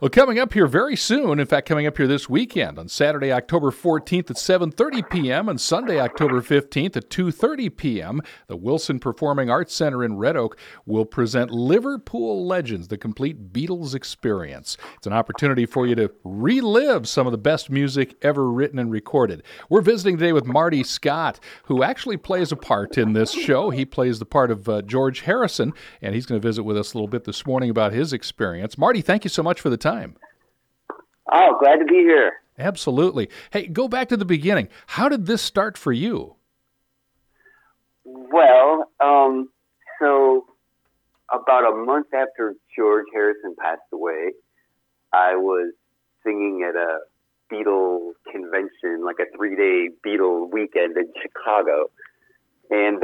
Well, coming up here very soon, in fact, coming up here this weekend on Saturday, October 14th at 7:30 p.m. and Sunday, October 15th at 2:30 p.m., the Wilson Performing Arts Center in Red Oak will present Liverpool Legends, the complete Beatles experience. It's an opportunity for you to relive some of the best music ever written and recorded. We're visiting today with Marty Scott, who actually plays a part in this show. He plays the part of George Harrison, and he's going to visit with us a little bit this morning about his experience. Marty, thank you so much for the time. Oh, glad to be here. Absolutely. Hey, go back to the beginning. How did this start for you? Well, so about a month after George Harrison passed away, I was singing at a Beatle convention, like a 3-day Beatle weekend in Chicago. And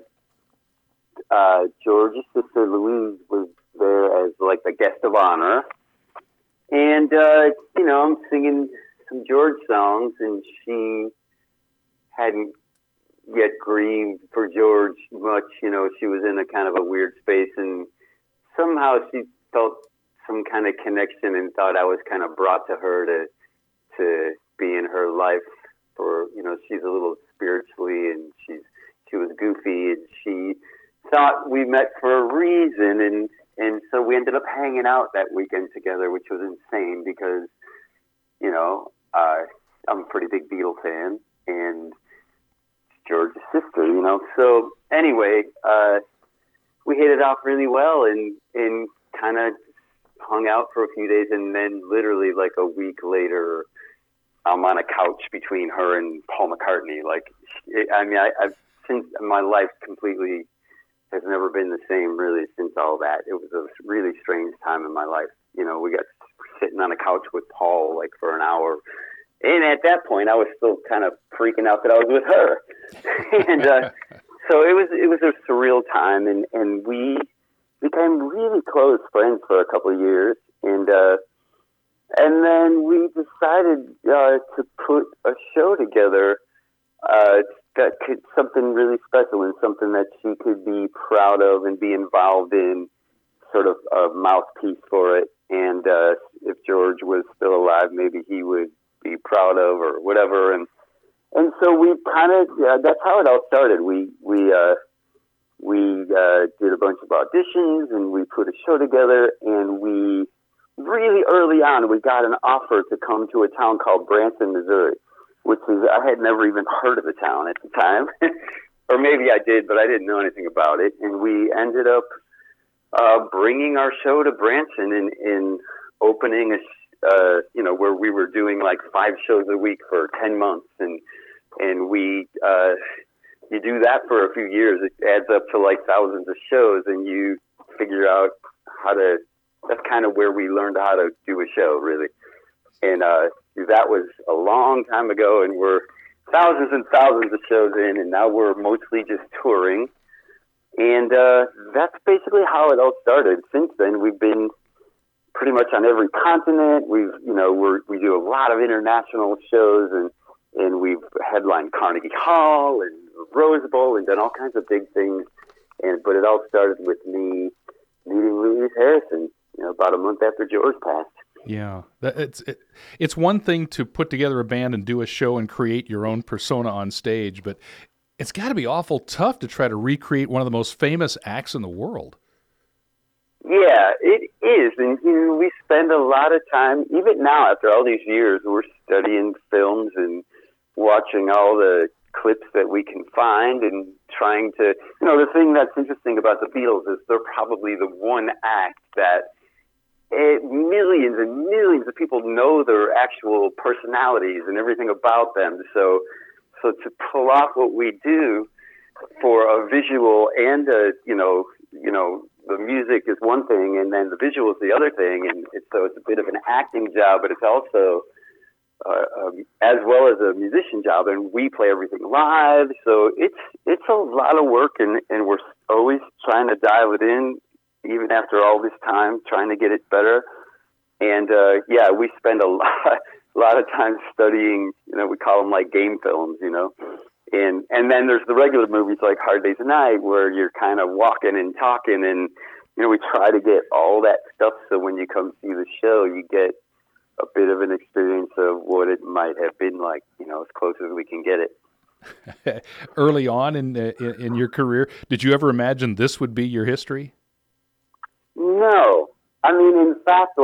George's sister Louise was there as like the guest of honor. And, I'm singing some George songs, and she hadn't yet grieved for George much. She was in a kind of a weird space, and somehow she felt some kind of connection and thought I was kind of brought to her to be in her life for, she's a little spiritually, and she was goofy, and she thought we met for a reason, and so we ended up hanging out that weekend together, which was insane because, I'm a pretty big Beatle fan and George's sister, So anyway, we hit it off really well and kind of hung out for a few days. And then literally like a week later, I'm on a couch between her and Paul McCartney. I've since my life completely has never been the same really since all that. It was a really strange time in my life. We got sitting on a couch with Paul like for an hour. And at that point I was still kind of freaking out that I was with her. And so it was a surreal time, and we became really close friends for a couple of years. And then we decided to put a show together that could something really special and something that she could be proud of and be involved in, sort of a mouthpiece for it. And if George was still alive, maybe he would be proud of or whatever. And so we kind of that's how it all started. We did a bunch of auditions and we put a show together. And we really early on we got an offer to come to a town called Branson, Missouri, which is, I had never even heard of the town at the time. Or maybe I did, but I didn't know anything about it. And we ended up bringing our show to Branson and opening where we were doing like 5 shows a week for 10 months. And we, you do that for a few years, it adds up to like thousands of shows, and you figure out that's kind of where we learned how to do a show, really. And that was a long time ago, and we're thousands and thousands of shows in, and now we're mostly just touring. And that's basically how it all started. Since then, we've been pretty much on every continent. We do a lot of international shows, and we've headlined Carnegie Hall and Rose Bowl and done all kinds of big things. But it all started with me meeting Louise Harrison, about a month after George passed. Yeah, it's one thing to put together a band and do a show and create your own persona on stage, but it's got to be awful tough to try to recreate one of the most famous acts in the world. Yeah, it is. And we spend a lot of time, even now after all these years, we're studying films and watching all the clips that we can find and trying to, the thing that's interesting about the Beatles is they're probably the one act that millions and millions of people know their actual personalities and everything about them. So to pull off what we do for a visual and the music is one thing, and then the visual is the other thing, and so it's a bit of an acting job, but it's also as well as a musician job, and we play everything live. So it's a lot of work, and we're always trying to dial it in, even after all this time, trying to get it better. And we spend a lot of time studying. We call them like game films, And then there's the regular movies like Hard Day's Night, where you're kind of walking and talking, and we try to get all that stuff so when you come see the show, you get a bit of an experience of what it might have been like, as close as we can get it. Early on in your career, did you ever imagine this would be your history? No. I mean, in fact,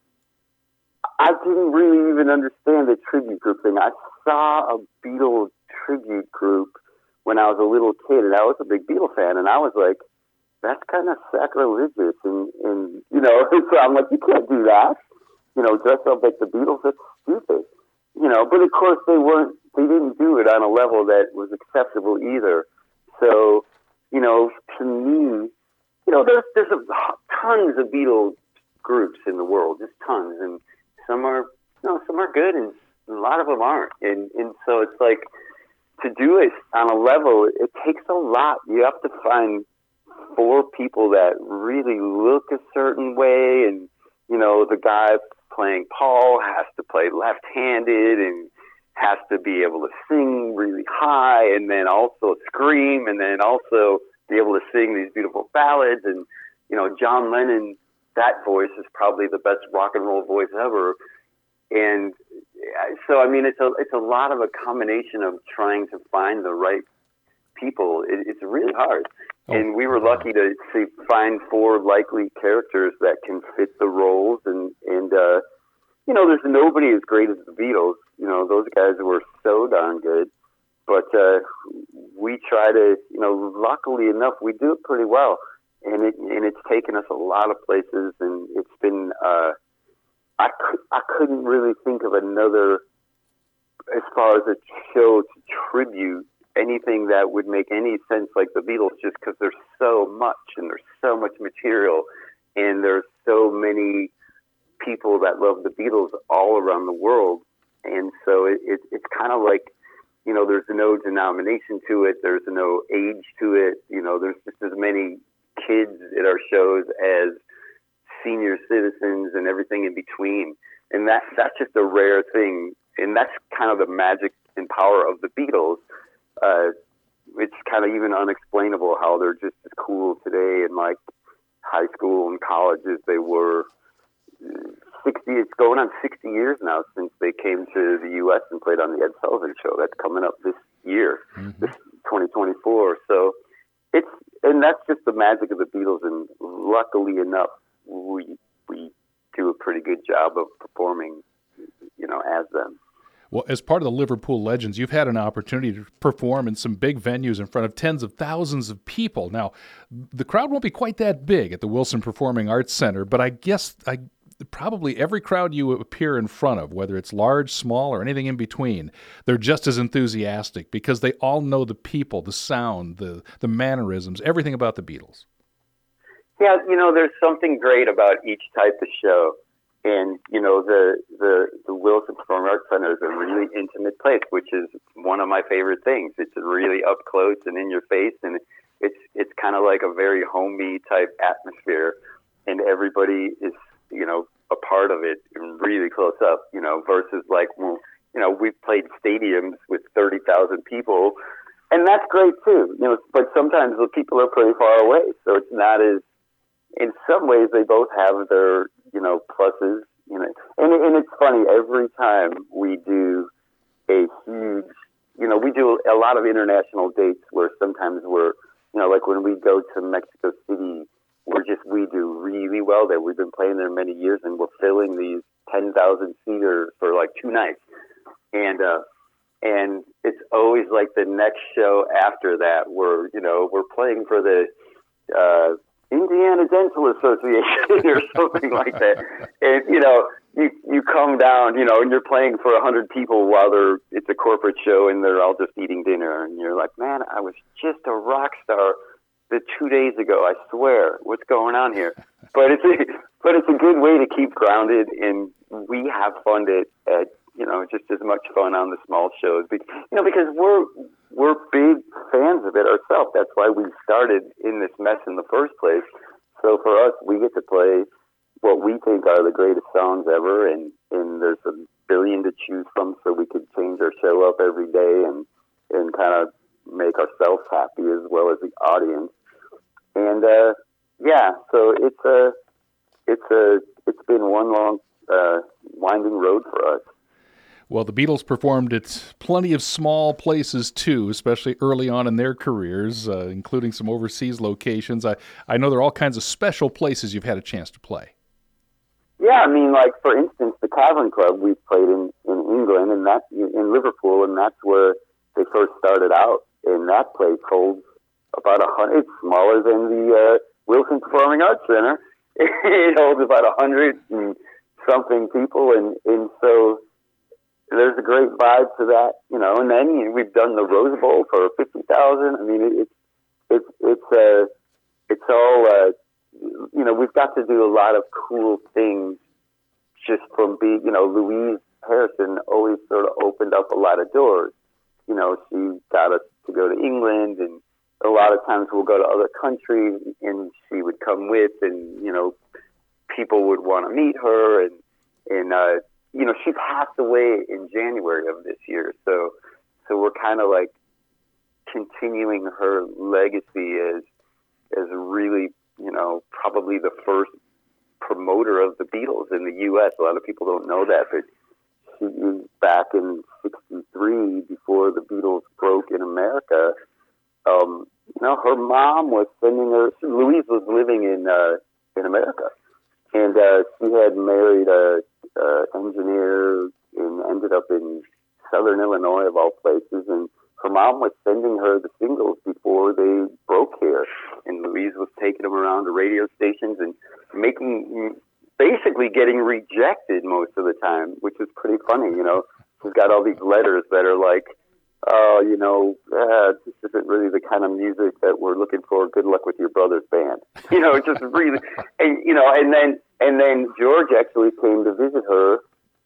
I didn't really even understand the tribute group thing. I saw a Beatles tribute group when I was a little kid, and I was a big Beatles fan, and I was like, that's kind of sacrilegious, and so I'm like, you can't do that, dress up like the Beatles, that's stupid, but of course they didn't do it on a level that was acceptable either, so, to me, there's tons of Beatles groups in the world, just tons, and some are good, and a lot of them aren't, and so it's like, to do it on a level, it takes a lot. You have to find 4 people that really look a certain way, and the guy playing Paul has to play left-handed and has to be able to sing really high and then also scream and then also be able to sing these beautiful ballads. And John Lennon, that voice is probably the best rock and roll voice ever. And so I mean, it's a lot of a combination of trying to find the right people. It's really hard. And we were lucky to find 4 likely characters that can fit the roles. And there's nobody as great as the Beatles. Those guys were so darn good. But we try to, luckily enough, we do it pretty well. And it's taken us a lot of places. And it's been, I couldn't really think of another, as far as a show to tribute, anything that would make any sense like the Beatles, just because there's so much and there's so much material and there's so many people that love the Beatles all around the world. And so it's kind of like, there's no denomination to it. There's no age to it. There's just as many kids at our shows as senior citizens and everything in between. And that's just a rare thing. And that's kind of the magic and power of the Beatles. It's kind of even unexplainable how they're just as cool today in like high school and college as they were it's going on 60 years now since they came to the U.S. and played on the Ed Sullivan Show. That's coming up this year, this 2024. So and that's just the magic of the Beatles. And luckily enough, we do a pretty good job of performing, as them. Well, as part of the Liverpool Legends, you've had an opportunity to perform in some big venues in front of tens of thousands of people. Now, the crowd won't be quite that big at the Wilson Performing Arts Center, but I guess probably every crowd you appear in front of, whether it's large, small, or anything in between, they're just as enthusiastic because they all know the people, the sound, the mannerisms, everything about the Beatles. Yeah, there's something great about each type of show. And, the Wilson Performing Arts Center is a really intimate place, which is one of my favorite things. It's really up close and in your face, and it's kind of like a very homey type atmosphere, and everybody is, a part of it and really close up, versus like, we've played stadiums with 30,000 people, and that's great too, but sometimes the people are pretty far away, so it's not as, in some ways they both have their, pluses, and it's funny, every time we do a huge, we do a lot of international dates where sometimes we're, like when we go to Mexico City, we do really well there. We've been playing there many years, and we're filling these 10,000 seaters for like 2 nights. And it's always like the next show after that, we're playing for the, Indiana Dental Association or something like that. And, you come down, and you're playing for 100 people while it's a corporate show and they're all just eating dinner. And you're like, man, I was just a rock star 2 days ago. I swear, what's going on here? But it's a good way to keep grounded, and we have fun at just as much fun on the small shows, because we're big fans of it ourselves. That's why we started in this mess in the first place. So for us, we get to play what we think are the greatest songs ever, and there's a billion to choose from, so we could change our show up every day and kind of make ourselves happy as well as the audience. And So it's been one long winding road for us. Well, the Beatles performed at plenty of small places too, especially early on in their careers, including some overseas locations. I know there are all kinds of special places you've had a chance to play. Yeah, I mean, like for instance, the Cavern Club we played in England, and that's in Liverpool, and that's where they first started out. And that place holds about 100. It's smaller than the Wilson Performing Arts Center. It holds about 100 and something people, and so there's a great vibe to that, you know. And then we've done the Rose Bowl for 50,000. I mean, it's all. You know, we've got to do a lot of cool things just from being, you know, Louise Harrison always sort of opened up a lot of doors. You know, she got us to go to England, and a lot of times we'll go to other countries and she would come with, and, you know, people would want to meet her, and you know, she passed away in January of this year. So we're kind of like continuing her legacy as really, you know, probably the first promoter of the Beatles in the U.S. A lot of people don't know that, but she was back in '63 before the Beatles broke in America. You know, her mom was sending her. Louise was living in America, and she had married a engineer and ended up in Southern Illinois of all places, and her mom was sending her the singles before they broke here, and Louise was taking them around to radio stations and basically getting rejected most of the time, which is pretty funny. You know, she's got all these letters that are like, oh, you know, this isn't really the kind of music that we're looking for. Good luck with your brother's band. You know, just really, and you know, and then George actually came to visit her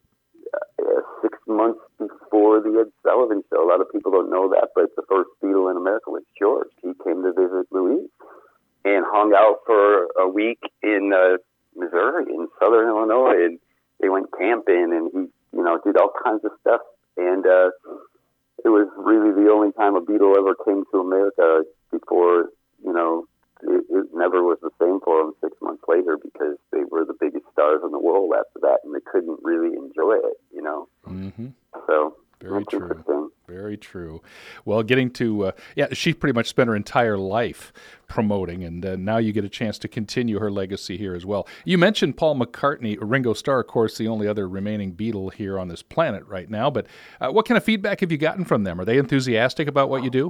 6 months before the Ed Sullivan Show. A lot of people don't know that, but the first Beatle in America was George. He came to visit Louise and hung out for a week in Missouri, in Southern Illinois, and they went camping, and he, you know, did all kinds of stuff. And it was really the only time a Beatle ever came to America before, you know, it never was the same for them 6 months later, because they were the biggest stars in the world after that, and they couldn't really enjoy it, you know. Mm-hmm. So very true. Very true. Well, getting to she pretty much spent her entire life promoting, and now you get a chance to continue her legacy here as well. You mentioned Paul McCartney, Ringo Starr, of course, the only other remaining Beatle here on this planet right now. But what kind of feedback have you gotten from them? Are they enthusiastic about what you do?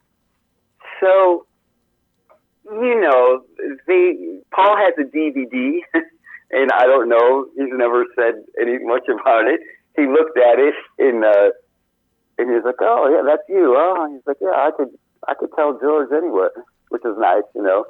So, you know, Paul has a DVD, and I don't know. He's never said much about it. He looked at it and he was like, "Oh yeah, that's you." Oh, he's like, "Yeah, I could tell George anywhere," which is nice, you know.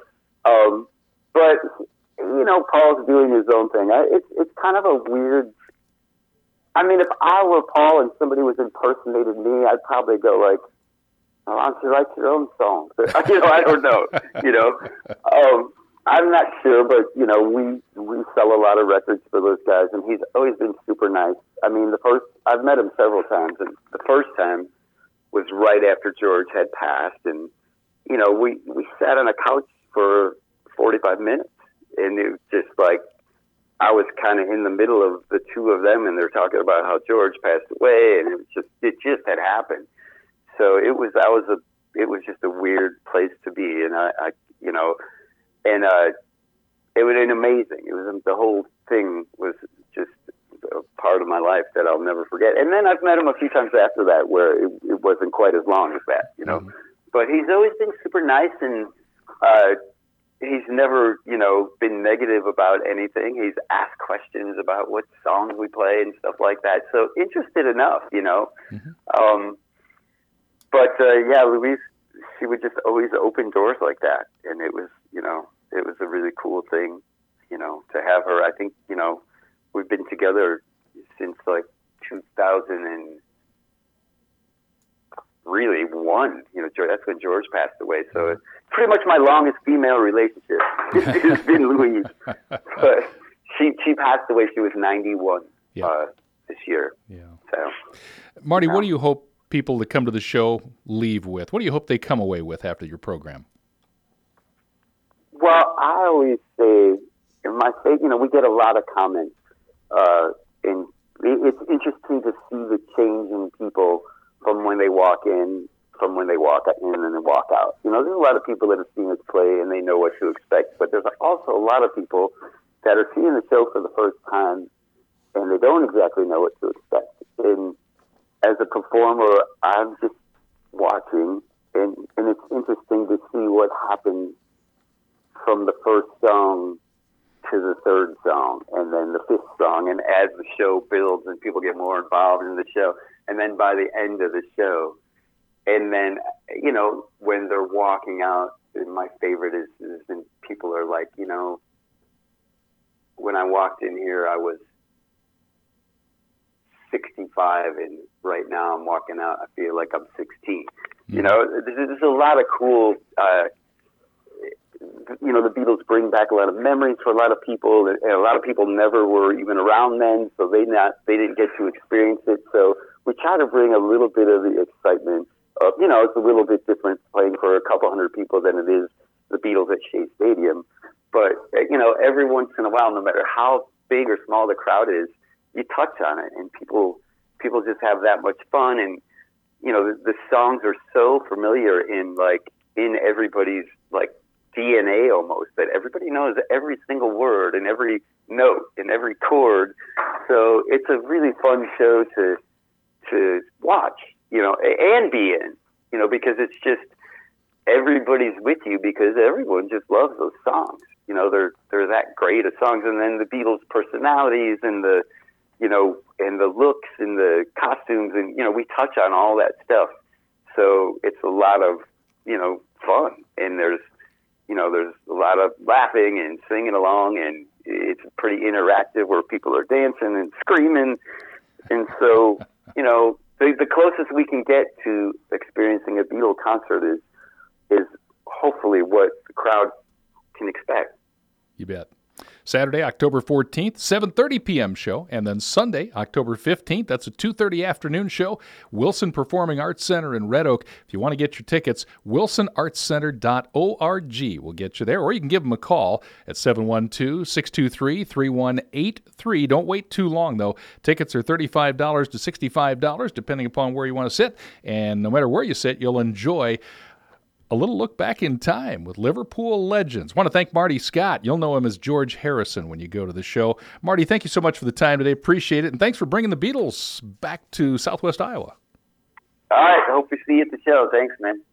But you know, Paul's doing his own thing. It's kind of a weird. I mean, if I were Paul and somebody was impersonating me, I'd probably go like, "Oh, why don't you write your own songs?" You know, I don't know. You know, I'm not sure, but you know, we sell a lot of records for those guys, and he's always been super nice. I mean, I've met him several times, and the first time was right after George had passed, and you know, we sat on a couch for 45 minutes, and it was just like I was kind of in the middle of the two of them, and they're talking about how George passed away, and it just had happened. So it was just a weird place to be, and I you know. And it was amazing. It was the whole thing was just a part of my life that I'll never forget. And then I've met him a few times after that, where it wasn't quite as long as that, you know. Mm-hmm. But he's always been super nice, and he's never, you know, been negative about anything. He's asked questions about what songs we play and stuff like that. So interested enough, you know. Mm-hmm. Yeah, Louise, she would just always open doors like that, and it was, you know, it was a really cool thing, you know, to have her. I think, you know, we've been together since like 2001. You know, that's when George passed away. So it's pretty much my longest female relationship. It's been Louise, but she passed away. She was 91 this year. Yeah. So, Marty, what do you hope people that come to the show leave with? What do you hope they come away with after your program? Well, I always say, in my state, we get a lot of comments, and it's interesting to see the change in people from when they walk in, from when they walk in and then walk out. There's a lot of people that have seen us play and they know what to expect, but there's also a lot of people that are seeing the show for the first time and they don't exactly know what to expect. And as a performer, I'm just watching, and it's interesting to see what happens from the first song to the third song, and then the fifth song, and as the show builds and people get more involved in the show, and then by the end of the show, and then, when they're walking out, my favorite is when people are like, when I walked in here, I was 65, and right now I'm walking out, I feel like I'm 16. There's a lot of cool, the Beatles bring back a lot of memories for a lot of people, and a lot of people never were even around then, so they didn't get to experience it. So we try to bring a little bit of the excitement of, it's a little bit different playing for a couple hundred people than it is the Beatles at Shea Stadium. But, every once in a while, no matter how big or small the crowd is, you touch on it, and people just have that much fun. And, the songs are so familiar in everybody's, DNA almost, that everybody knows every single word and every note and every chord. So it's a really fun show to watch, and be in, because it's just everybody's with you because everyone just loves those songs. They're that great of songs. And then the Beatles' personalities and the, and the looks and the costumes, and, we touch on all that stuff. So it's a lot of, fun. And there's a lot of laughing and singing along, and it's pretty interactive where people are dancing and screaming. And so, the closest we can get to experiencing a Beatle concert is hopefully what the crowd can expect. You bet. Saturday, October 14th, 7:30 p.m. show, and then Sunday, October 15th, that's a 2:30 afternoon show, Wilson Performing Arts Center in Red Oak. If you want to get your tickets, wilsonartscenter.org will get you there, or you can give them a call at 712-623-3183. Don't wait too long, though. Tickets are $35 to $65, depending upon where you want to sit, and no matter where you sit, you'll enjoy a little look back in time with Liverpool legends. I want to thank Marty Scott. You'll know him as George Harrison when you go to the show. Marty, thank you so much for the time today. Appreciate it. And thanks for bringing the Beatles back to Southwest Iowa. All right. I hope we see you at the show. Thanks, man.